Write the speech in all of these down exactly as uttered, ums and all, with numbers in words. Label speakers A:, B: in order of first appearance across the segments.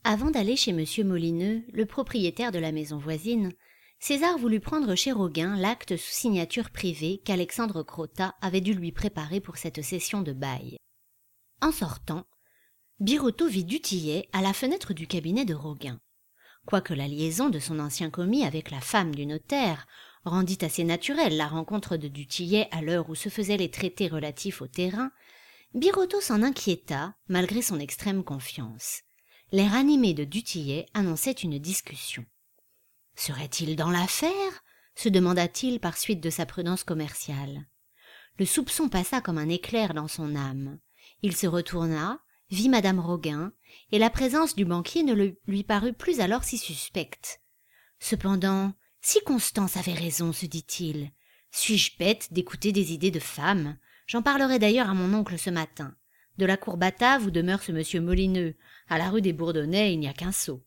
A: Avant d'aller chez Monsieur Molineux, le propriétaire de la maison voisine, César voulut prendre chez Roguin l'acte sous signature privée qu'Alexandre Crottat avait dû lui préparer pour cette session de bail. En sortant, Birotteau vit du Tillet à la fenêtre du cabinet de Roguin. Quoique la liaison de son ancien commis avec la femme du notaire rendit assez naturelle la rencontre de du Tillet à l'heure où se faisaient les traités relatifs au terrain, Birotteau s'en inquiéta malgré son extrême confiance. L'air animé de du Tillet annonçait une discussion. Serait-il dans l'affaire ? Se demanda-t-il par suite de sa prudence commerciale. Le soupçon passa comme un éclair dans son âme. Il se retourna, vit madame Roguin, et la présence du banquier ne le, lui parut plus alors si suspecte. Cependant, si Constance avait raison, se dit-il, suis-je bête d'écouter des idées de femme ? J'en parlerai d'ailleurs à mon oncle ce matin. De la cour Batave où demeure ce monsieur Molineux, à la rue des Bourdonnais, il n'y a qu'un saut.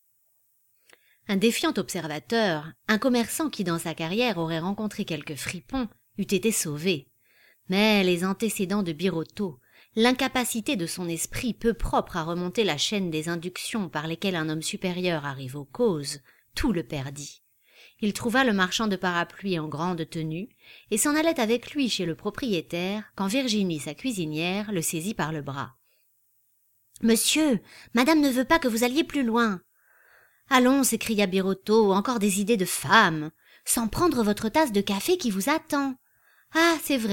A: Un défiant observateur, un commerçant qui dans sa carrière aurait rencontré quelques fripons, eût été sauvé. Mais les antécédents de Birotteau, l'incapacité de son esprit peu propre à remonter la chaîne des inductions par lesquelles un homme supérieur arrive aux causes, tout le perdit. Il trouva le marchand de parapluies en grande tenue et s'en allait avec lui chez le propriétaire quand Virginie, sa cuisinière, le saisit par le bras. « Monsieur, madame ne veut pas que vous alliez plus loin. »« Allons, s'écria Birotteau, encore des idées de femme, sans prendre votre tasse de café qui vous attend. »« Ah, c'est vrai. »«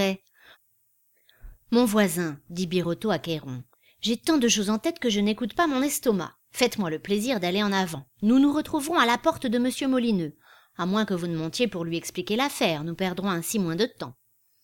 A: Mon voisin, dit Birotteau à Cayron, j'ai tant de choses en tête que je n'écoute pas mon estomac. Faites-moi le plaisir d'aller en avant. Nous nous retrouverons à la porte de monsieur Molineux. À moins que vous ne montiez pour lui expliquer l'affaire, nous perdrons ainsi moins de temps.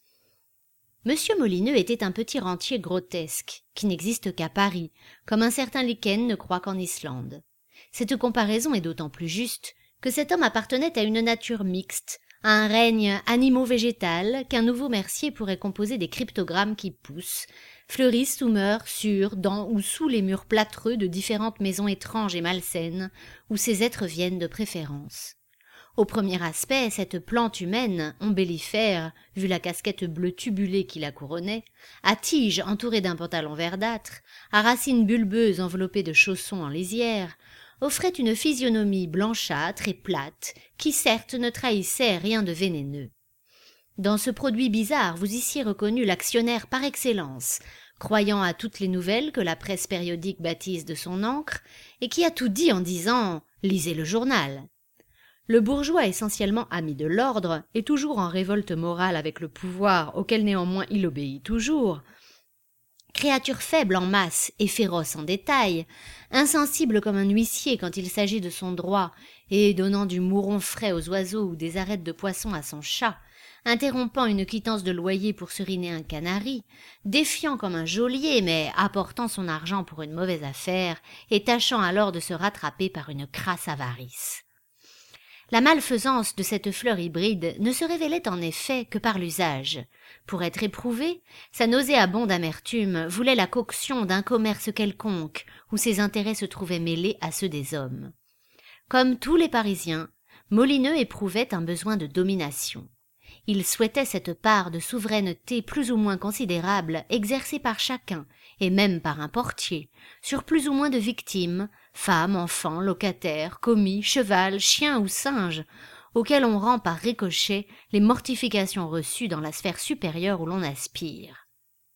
A: Monsieur Molineux était un petit rentier grotesque, qui n'existe qu'à Paris, comme un certain lichen ne croit qu'en Islande. Cette comparaison est d'autant plus juste que cet homme appartenait à une nature mixte, à un règne animaux-végétal qu'un nouveau Mercier pourrait composer des cryptogrammes qui poussent, fleurissent ou meurent sur, dans ou sous les murs plâtreux de différentes maisons étranges et malsaines, où ces êtres viennent de préférence. Au premier aspect, cette plante humaine, ombellifère, vu la casquette bleue tubulée qui la couronnait, à tige entourée d'un pantalon verdâtre, à racines bulbeuses enveloppées de chaussons en lisière, offrait une physionomie blanchâtre et plate qui certes ne trahissait rien de vénéneux. Dans ce produit bizarre, vous eussiez reconnu l'actionnaire par excellence, croyant à toutes les nouvelles que la presse périodique baptise de son encre, et qui a tout dit en disant « lisez le journal ». Le bourgeois essentiellement ami de l'ordre et toujours en révolte morale avec le pouvoir auquel néanmoins il obéit toujours, créature faible en masse et féroce en détail, insensible comme un huissier quand il s'agit de son droit et donnant du mouron frais aux oiseaux ou des arêtes de poisson à son chat, interrompant une quittance de loyer pour seriner un canari, défiant comme un geôlier mais apportant son argent pour une mauvaise affaire et tâchant alors de se rattraper par une crasse avarice. La malfaisance de cette fleur hybride ne se révélait en effet que par l'usage. Pour être éprouvée, sa nauséabonde amertume voulait la coction d'un commerce quelconque où ses intérêts se trouvaient mêlés à ceux des hommes. Comme tous les Parisiens, Molineux éprouvait un besoin de domination. Il souhaitait cette part de souveraineté plus ou moins considérable exercée par chacun, et même par un portier, sur plus ou moins de victimes, femmes, enfants, locataires, commis, cheval, chien ou singe, auxquels on rend par ricochet les mortifications reçues dans la sphère supérieure où l'on aspire.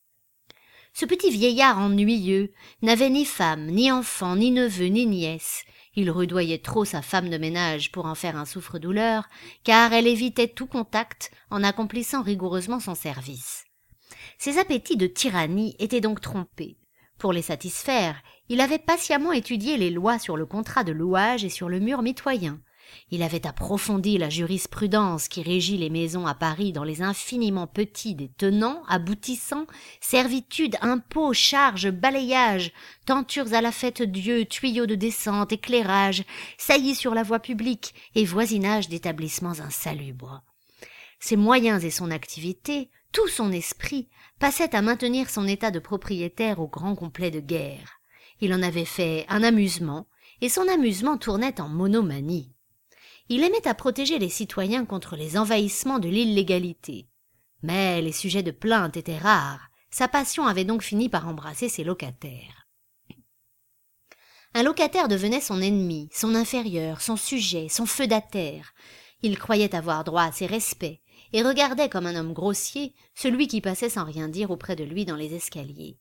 A: Ce petit vieillard ennuyeux n'avait ni femme, ni enfant, ni neveu, ni nièce. Il rudoyait trop sa femme de ménage pour en faire un souffre-douleur, car elle évitait tout contact en accomplissant rigoureusement son service. Ses appétits de tyrannie étaient donc trompés. Pour les satisfaire, il avait patiemment étudié les lois sur le contrat de louage et sur le mur mitoyen. Il avait approfondi la jurisprudence qui régit les maisons à Paris dans les infiniment petits des tenants, aboutissants, servitudes, impôts, charges, balayages, tentures à la fête-Dieu, tuyaux de descente, éclairage, saillies sur la voie publique et voisinage d'établissements insalubres. Ses moyens et son activité, tout son esprit, passaient à maintenir son état de propriétaire au grand complet de guerre. Il en avait fait un amusement, et son amusement tournait en monomanie. Il aimait à protéger les citoyens contre les envahissements de l'illégalité. Mais les sujets de plainte étaient rares, sa passion avait donc fini par embrasser ses locataires. Un locataire devenait son ennemi, son inférieur, son sujet, son feudataire. Il croyait avoir droit à ses respects, et regardait comme un homme grossier celui qui passait sans rien dire auprès de lui dans les escaliers.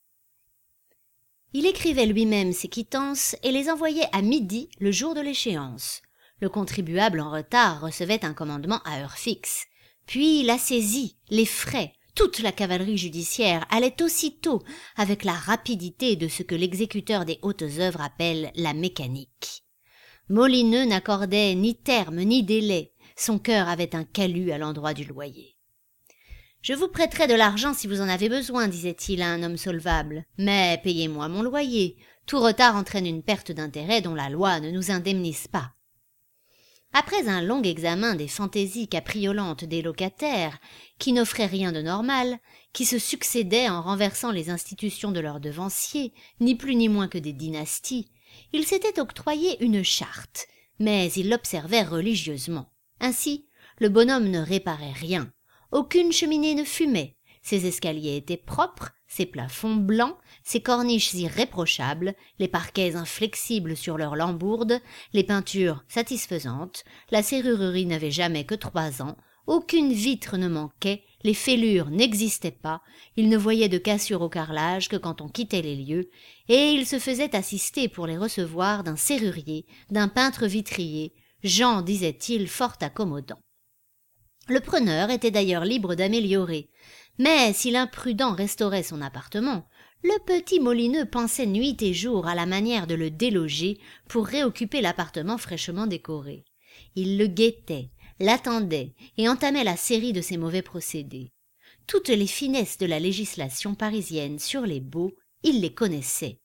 A: Il écrivait lui-même ses quittances et les envoyait à midi le jour de l'échéance. Le contribuable en retard recevait un commandement à heure fixe. Puis la saisie, les frais, toute la cavalerie judiciaire allait aussitôt avec la rapidité de ce que l'exécuteur des hautes œuvres appelle la mécanique. Molineux n'accordait ni terme ni délai. Son cœur avait un calus à l'endroit du loyer. « Je vous prêterai de l'argent si vous en avez besoin, disait-il à un homme solvable, mais payez-moi mon loyer. Tout retard entraîne une perte d'intérêt dont la loi ne nous indemnise pas. » Après un long examen des fantaisies capriolantes des locataires, qui n'offraient rien de normal, qui se succédaient en renversant les institutions de leurs devanciers, ni plus ni moins que des dynasties, il s'était octroyé une charte, mais il l'observait religieusement. Ainsi, le bonhomme ne réparait rien. Aucune cheminée ne fumait, ses escaliers étaient propres, ses plafonds blancs, ses corniches irréprochables, les parquets inflexibles sur leurs lambourdes, les peintures satisfaisantes, la serrurerie n'avait jamais que trois ans, aucune vitre ne manquait, les fêlures n'existaient pas, il ne voyait de cassure au carrelage que quand on quittait les lieux, et il se faisait assister pour les recevoir d'un serrurier, d'un peintre vitrier, gens, disait-il, fort accommodants. Le preneur était d'ailleurs libre d'améliorer, mais si l'imprudent restaurait son appartement, le petit Molineux pensait nuit et jour à la manière de le déloger pour réoccuper l'appartement fraîchement décoré. Il le guettait, l'attendait et entamait la série de ses mauvais procédés. Toutes les finesses de la législation parisienne sur les baux, il les connaissait.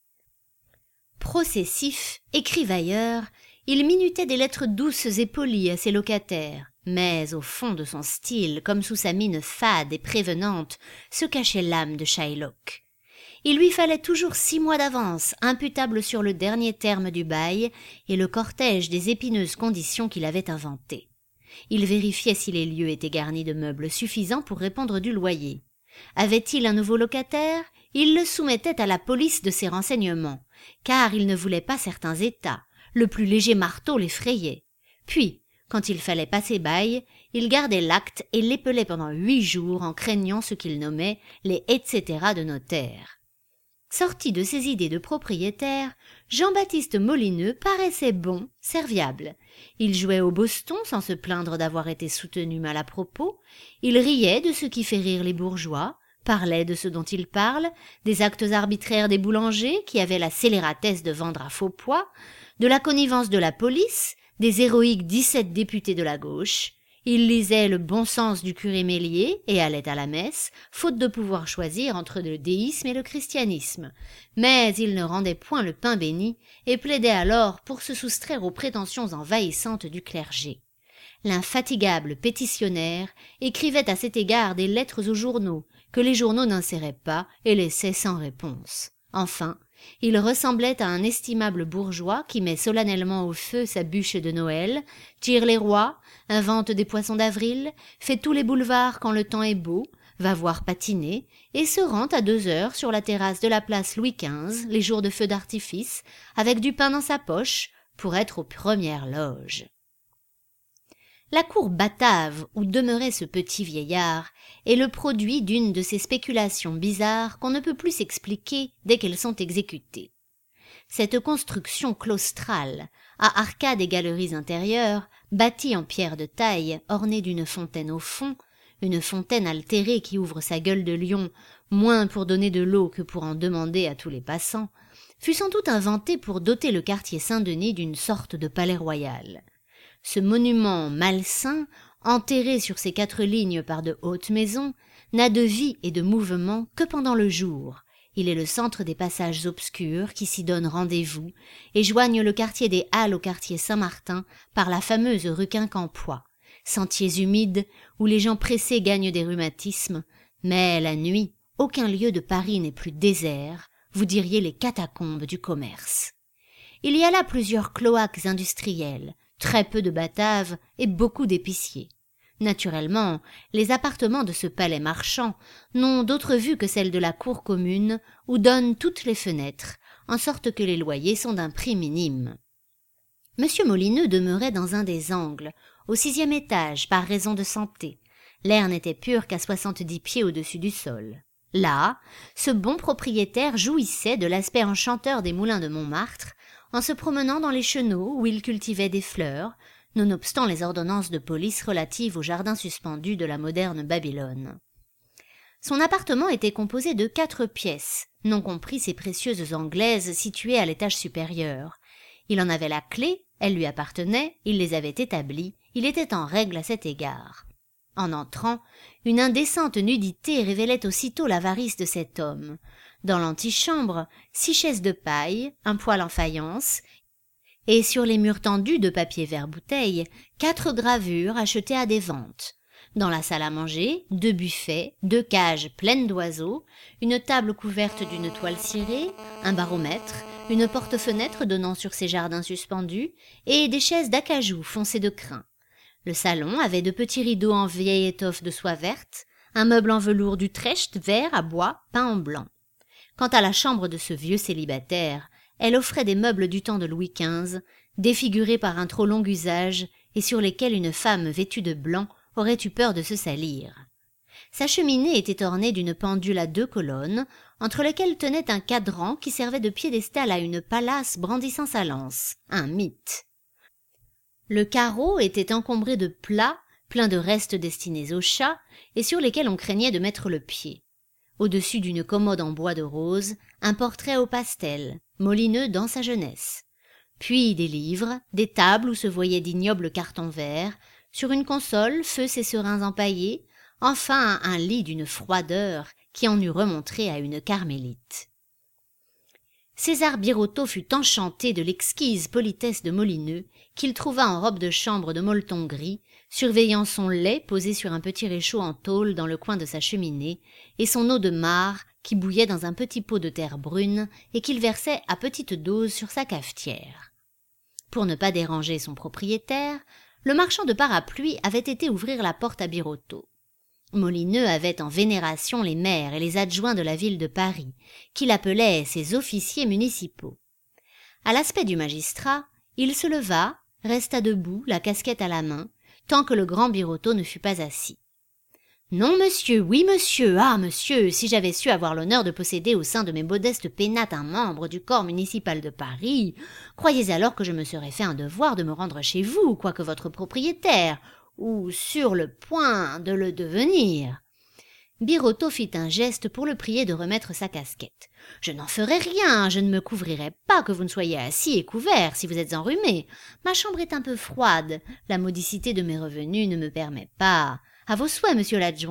A: Processif, écrivailleur, il minutait des lettres douces et polies à ses locataires, mais au fond de son style, comme sous sa mine fade et prévenante, se cachait l'âme de Shylock. Il lui fallait toujours six mois d'avance, imputable sur le dernier terme du bail et le cortège des épineuses conditions qu'il avait inventées. Il vérifiait si les lieux étaient garnis de meubles suffisants pour répondre du loyer. Avait-il un nouveau locataire? Il le soumettait à la police de ses renseignements, car il ne voulait pas certains états. Le plus léger marteau l'effrayait. Puis, quand il fallait passer bail, il gardait l'acte et l'épelait pendant huit jours en craignant ce qu'il nommait les et cetera de notaire. Sorti de ses idées de propriétaire, Jean-Baptiste Molineux paraissait bon, serviable. Il jouait au boston sans se plaindre d'avoir été soutenu mal à propos. Il riait de ce qui fait rire les bourgeois, parlait de ce dont ils parlent, des actes arbitraires des boulangers qui avaient la scélératesse de vendre à faux poids, de la connivence de la police, des héroïques dix-sept députés de la gauche. Il lisait le bon sens du curé Mélier et allait à la messe, faute de pouvoir choisir entre le déisme et le christianisme. Mais il ne rendait point le pain béni et plaidait alors pour se soustraire aux prétentions envahissantes du clergé. L'infatigable pétitionnaire écrivait à cet égard des lettres aux journaux, que les journaux n'inséraient pas et laissaient sans réponse. Enfin, il ressemblait à un estimable bourgeois qui met solennellement au feu sa bûche de Noël, tire les rois, invente des poissons d'avril, fait tous les boulevards quand le temps est beau, va voir patiner et se rend à deux heures sur la terrasse de la place Louis quinze, les jours de feu d'artifice, avec du pain dans sa poche, pour être aux premières loges. La cour batave où demeurait ce petit vieillard est le produit d'une de ces spéculations bizarres qu'on ne peut plus s'expliquer dès qu'elles sont exécutées. Cette construction claustrale, à arcades et galeries intérieures, bâtie en pierre de taille, ornée d'une fontaine au fond, une fontaine altérée qui ouvre sa gueule de lion, moins pour donner de l'eau que pour en demander à tous les passants, fut sans doute inventée pour doter le quartier Saint-Denis d'une sorte de palais royal. Ce monument malsain, enterré sur ses quatre lignes par de hautes maisons, n'a de vie et de mouvement que pendant le jour. Il est le centre des passages obscurs qui s'y donnent rendez-vous et joignent le quartier des Halles au quartier Saint-Martin par la fameuse rue Quincampoix. Sentiers humides où les gens pressés gagnent des rhumatismes, mais la nuit, aucun lieu de Paris n'est plus désert, vous diriez les catacombes du commerce. Il y a là plusieurs cloaques industriels, très peu de bataves et beaucoup d'épiciers. Naturellement, les appartements de ce palais marchand n'ont d'autre vue que celle de la cour commune où donnent toutes les fenêtres, en sorte que les loyers sont d'un prix minime. Monsieur Molineux demeurait dans un des angles, au sixième étage, par raison de santé. L'air n'était pur qu'à soixante-dix pieds au-dessus du sol. Là, ce bon propriétaire jouissait de l'aspect enchanteur des moulins de Montmartre, en se promenant dans les chenaux où il cultivait des fleurs, nonobstant les ordonnances de police relatives au jardin suspendu de la moderne Babylone. Son appartement était composé de quatre pièces, non compris ses précieuses anglaises situées à l'étage supérieur. Il en avait la clé, elle lui appartenait, il les avait établies, il était en règle à cet égard. En entrant, une indécente nudité révélait aussitôt l'avarice de cet homme. Dans l'antichambre, six chaises de paille, un poêle en faïence, et sur les murs tendus de papier vert bouteille, quatre gravures achetées à des ventes. Dans la salle à manger, deux buffets, deux cages pleines d'oiseaux, une table couverte d'une toile cirée, un baromètre, une porte-fenêtre donnant sur ses jardins suspendus, et des chaises d'acajou foncées de crin. Le salon avait de petits rideaux en vieille étoffe de soie verte, un meuble en velours d'Utrecht vert à bois peint en blanc. Quant à la chambre de ce vieux célibataire, elle offrait des meubles du temps de Louis quinze, défigurés par un trop long usage et sur lesquels une femme vêtue de blanc aurait eu peur de se salir. Sa cheminée était ornée d'une pendule à deux colonnes, entre lesquelles tenait un cadran qui servait de piédestal à une Pallas brandissant sa lance, un mythe. Le carreau était encombré de plats, pleins de restes destinés aux chats, et sur lesquels on craignait de mettre le pied. Au-dessus d'une commode en bois de rose, un portrait au pastel, Molineux dans sa jeunesse. Puis des livres, des tables où se voyaient d'ignobles cartons verts, sur une console, feu ses serins empaillés, enfin un lit d'une froideur qui en eût remontré à une carmélite. César Birotteau fut enchanté de l'exquise politesse de Molineux, qu'il trouva en robe de chambre de molleton gris, surveillant son lait posé sur un petit réchaud en tôle dans le coin de sa cheminée, et son eau de mare qui bouillait dans un petit pot de terre brune et qu'il versait à petite dose sur sa cafetière. Pour ne pas déranger son propriétaire, le marchand de parapluies avait été ouvrir la porte à Birotteau. Molineux avait en vénération les maires et les adjoints de la ville de Paris, qu'il appelait ses officiers municipaux. À l'aspect du magistrat, il se leva, resta debout, la casquette à la main, tant que le grand Birotteau ne fut pas assis. « Non, monsieur, oui, monsieur, ah, monsieur, si j'avais su avoir l'honneur de posséder au sein de mes modestes pénates un membre du corps municipal de Paris, croyez alors que je me serais fait un devoir de me rendre chez vous, quoique votre propriétaire, ou sur le point de le devenir. » Birotteau fit un geste pour le prier de remettre sa casquette. « Je n'en ferai rien, je ne me couvrirai pas que vous ne soyez assis et couvert si vous êtes enrhumé. Ma chambre est un peu froide, la modicité de mes revenus ne me permet pas. À vos souhaits, monsieur l'adjoint. »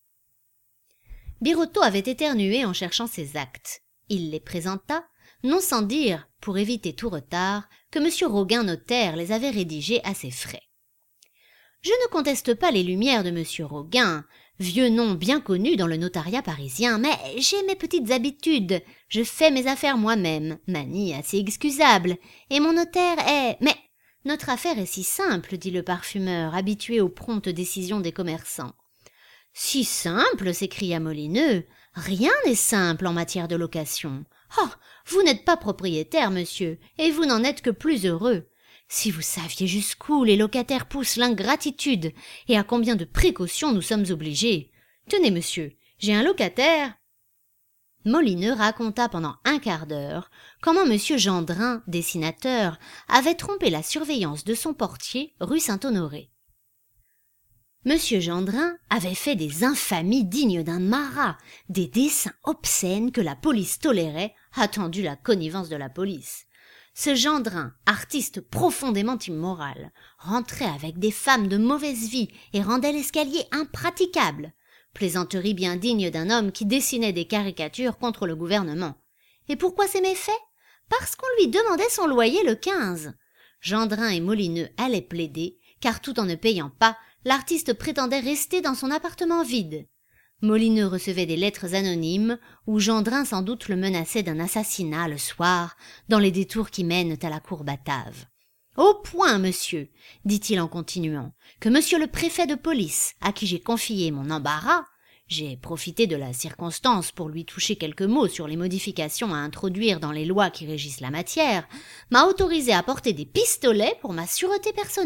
A: Birotteau avait éternué en cherchant ses actes. Il les présenta, non sans dire, pour éviter tout retard, que monsieur Roguin notaire les avait rédigés à ses frais. Je ne conteste pas les lumières de monsieur Roguin, vieux nom bien connu dans le notariat parisien, mais j'ai mes petites habitudes, je fais mes affaires moi-même, manie assez excusable, et mon notaire est… Mais notre affaire est si simple, dit le parfumeur, habitué aux promptes décisions des commerçants. Si simple, s'écria Molineux, rien n'est simple en matière de location. Oh, vous n'êtes pas propriétaire, monsieur, et vous n'en êtes que plus heureux. Si vous saviez jusqu'où les locataires poussent l'ingratitude et à combien de précautions nous sommes obligés. Tenez, monsieur, j'ai un locataire. Molineux raconta pendant un quart d'heure comment monsieur Gendrin, dessinateur, avait trompé la surveillance de son portier rue Saint-Honoré. Monsieur Gendrin avait fait des infamies dignes d'un marat, des dessins obscènes que la police tolérait, attendu la connivence de la police. Ce Gendrin, artiste profondément immoral, rentrait avec des femmes de mauvaise vie et rendait l'escalier impraticable. Plaisanterie bien digne d'un homme qui dessinait des caricatures contre le gouvernement. Et pourquoi ces méfaits? Parce qu'on lui demandait son loyer le quinze. Gendrin et Molineux allaient plaider, car tout en ne payant pas, l'artiste prétendait rester dans son appartement vide. Molineux recevait des lettres anonymes où Gendrin sans doute le menaçait d'un assassinat le soir dans les détours qui mènent à la cour Batave. « Au point, monsieur, dit-il en continuant, que monsieur le préfet de police, à qui j'ai confié mon embarras, j'ai profité de la circonstance pour lui toucher quelques mots sur les modifications à introduire dans les lois qui régissent la matière, m'a autorisé à porter des pistolets pour ma sûreté personnelle. »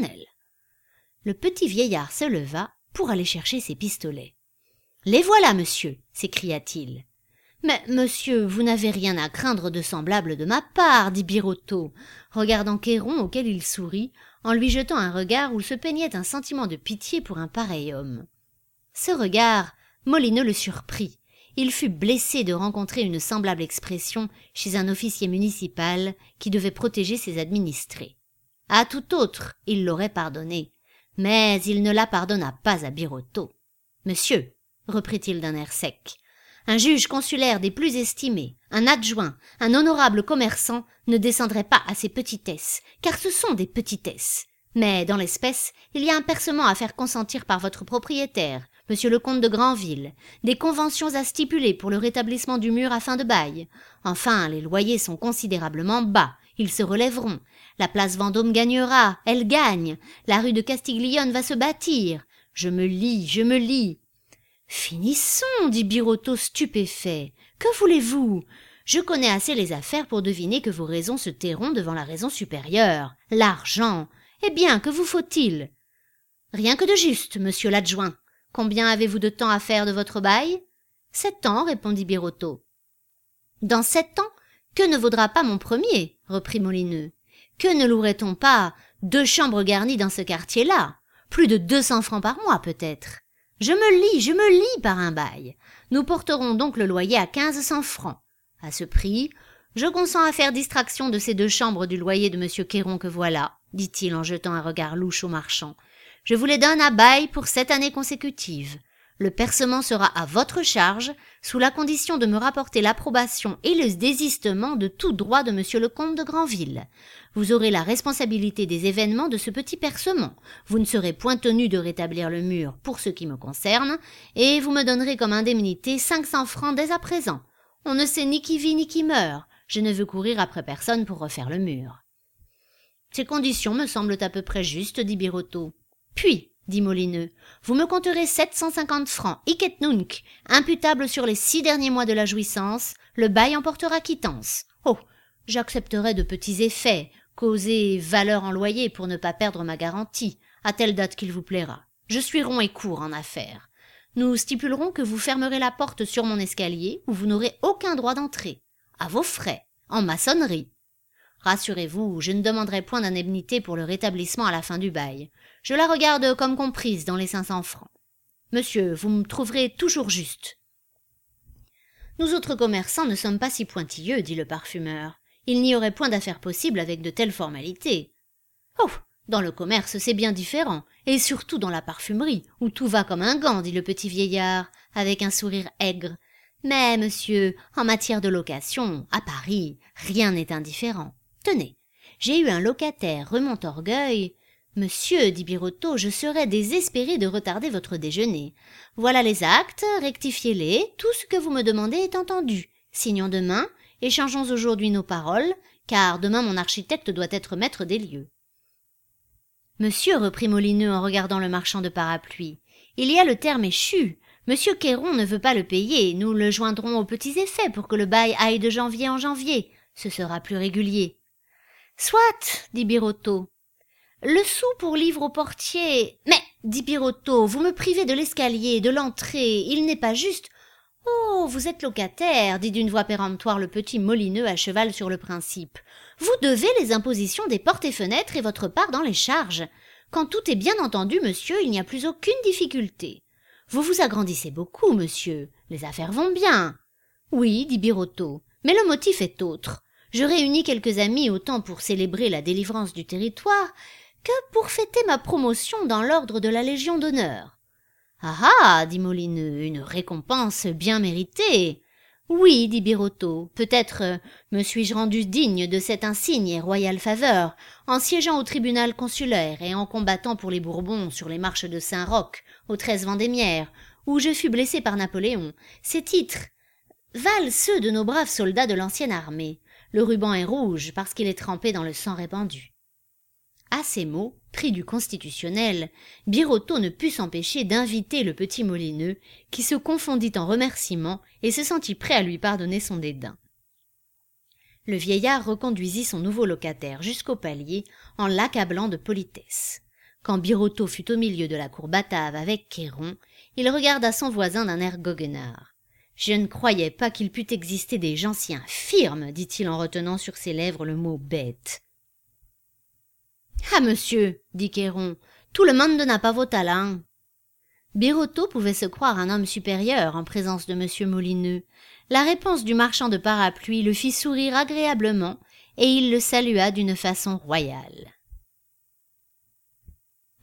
A: Le petit vieillard se leva pour aller chercher ses pistolets. « Les voilà, monsieur !» s'écria-t-il. « Mais, monsieur, vous n'avez rien à craindre de semblable de ma part, dit Birotteau, regardant Cairon auquel il sourit, en lui jetant un regard où se peignait un sentiment de pitié pour un pareil homme. Ce regard, Molineux le surprit. Il fut blessé de rencontrer une semblable expression chez un officier municipal qui devait protéger ses administrés. À tout autre, il l'aurait pardonné, mais il ne la pardonna pas à Birotteau. « Monsieur, reprit-il d'un air sec, un juge consulaire des plus estimés, un adjoint, un honorable commerçant ne descendrait pas à ces petitesses, car ce sont des petitesses. Mais dans l'espèce, il y a un percement à faire consentir par votre propriétaire, monsieur le comte de Granville, des conventions à stipuler pour le rétablissement du mur à fin de bail. Enfin, les loyers sont considérablement bas, ils se relèveront. La place Vendôme gagnera, elle gagne. La rue de Castiglione va se bâtir. Je me lis, je me lis. » « Finissons, dit Birotteau stupéfait. Que voulez-vous ? Je connais assez les affaires pour deviner que vos raisons se tairont devant la raison supérieure. L'argent. Eh bien, que vous faut-il ? Rien que de juste, monsieur l'adjoint. Combien avez-vous de temps à faire de votre bail ? Sept ans, répondit Birotteau. Dans sept ans, que ne vaudra pas mon premier ? Reprit Molineux. Que ne louerait-on pas deux chambres garnies dans ce quartier-là ? Plus de deux cents francs par mois, peut-être. Je me lie, je me lie par un bail. Nous porterons donc le loyer à quinze cents francs. À ce prix, je consens à faire distraction de ces deux chambres du loyer de monsieur Cairon que voilà, dit-il en jetant un regard louche au marchand. Je vous les donne à bail pour sept années consécutives. Le percement sera à votre charge, sous la condition de me rapporter l'approbation et le désistement de tout droit de monsieur le comte de Granville. Vous aurez la responsabilité des événements de ce petit percement. Vous ne serez point tenu de rétablir le mur pour ce qui me concerne, et vous me donnerez comme indemnité cinq cents francs dès à présent. On ne sait ni qui vit ni qui meurt. Je ne veux courir après personne pour refaire le mur. » « Ces conditions me semblent à peu près justes, dit Birotteau. « Puis, dit Molineux, vous me compterez sept cent cinquante francs, hic et nunc, imputables sur les six derniers mois de la jouissance, le bail en portera quittance. Oh, j'accepterai de petits effets, causés valeur en loyer pour ne pas perdre ma garantie, à telle date qu'il vous plaira. Je suis rond et court en affaires. Nous stipulerons que vous fermerez la porte sur mon escalier, où vous n'aurez aucun droit d'entrée. À vos frais, en maçonnerie. Rassurez-vous, je ne demanderai point d'indemnité pour le rétablissement à la fin du bail. Je la regarde comme comprise dans les cinq cents francs. Monsieur, vous me trouverez toujours juste. » « Nous autres commerçants ne sommes pas si pointilleux, dit le parfumeur. Il n'y aurait point d'affaires possibles avec de telles formalités. »« Oh, dans le commerce, c'est bien différent, et surtout dans la parfumerie, où tout va comme un gant, dit le petit vieillard, avec un sourire aigre. Mais, monsieur, en matière de location, à Paris, rien n'est indifférent. Tenez, j'ai eu un locataire Remont-Orgueil. Monsieur, dit Birotteau, je serais désespéré de retarder votre déjeuner. Voilà les actes, rectifiez-les, tout ce que vous me demandez est entendu. Signons demain, échangeons aujourd'hui nos paroles, car demain mon architecte doit être maître des lieux. Monsieur, reprit Molineux en regardant le marchand de parapluies, il y a le terme échu. Monsieur Cairon ne veut pas le payer, nous le joindrons aux petits effets pour que le bail aille de janvier en janvier. Ce sera plus régulier. Soit, dit Birotteau. Le sou pour livre au portier. Mais, dit Birotteau, vous me privez de l'escalier, de l'entrée, il n'est pas juste. Oh, vous êtes locataire, dit d'une voix péremptoire le petit Molineux à cheval sur le principe. Vous devez les impositions des portes et fenêtres et votre part dans les charges. Quand tout est bien entendu, monsieur, il n'y a plus aucune difficulté. Vous vous agrandissez beaucoup, monsieur. Les affaires vont bien. Oui, dit Birotteau, mais le motif est autre. Je réunis quelques amis autant pour célébrer la délivrance du territoire que pour fêter ma promotion dans l'ordre de la Légion d'honneur. Ah ah, dit Molineux, une récompense bien méritée. Oui, dit Birotteau, peut-être euh, me suis-je rendu digne de cette insigne et royale faveur en siégeant au tribunal consulaire et en combattant pour les Bourbons sur les marches de Saint-Roch au treize Vendémiaire, où je fus blessé par Napoléon. Ces titres valent ceux de nos braves soldats de l'ancienne armée. Le ruban est rouge parce qu'il est trempé dans le sang répandu. À ces mots, pris du constitutionnel, Birotteau ne put s'empêcher d'inviter le petit Molineux, qui se confondit en remerciements et se sentit prêt à lui pardonner son dédain. Le vieillard reconduisit son nouveau locataire jusqu'au palier en l'accablant de politesse. Quand Birotteau fut au milieu de la cour batave avec Cayron, il regarda son voisin d'un air goguenard. « Je ne croyais pas qu'il pût exister des gens si infirmes, dit-il en retenant sur ses lèvres le mot bête. « Ah, monsieur, dit Cayron, tout le monde n'a pas vos talents. » Birotteau pouvait se croire un homme supérieur en présence de monsieur Molineux. La réponse du marchand de parapluies le fit sourire agréablement et il le salua d'une façon royale.